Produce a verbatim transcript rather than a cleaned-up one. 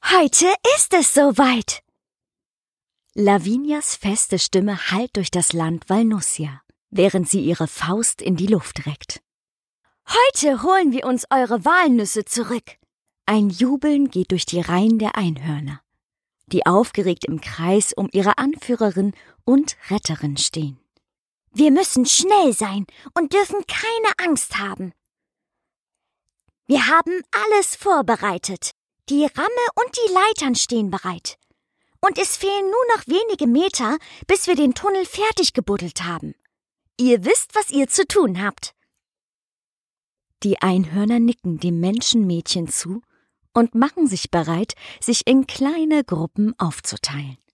Heute ist es soweit! Lavinias feste Stimme hallt durch das Land Valnussia, während sie ihre Faust in die Luft reckt. Heute holen wir uns eure Walnüsse zurück! Ein Jubeln geht durch die Reihen der Einhörner, die aufgeregt im Kreis um ihre Anführerin und Retterin stehen. Wir müssen schnell sein und dürfen keine Angst haben. Wir haben alles vorbereitet. Die Ramme und die Leitern stehen bereit. Und es fehlen nur noch wenige Meter, bis wir den Tunnel fertig gebuddelt haben. Ihr wisst, was ihr zu tun habt. Die Einhörner nicken dem Menschenmädchen zu und machen sich bereit, sich in kleine Gruppen aufzuteilen.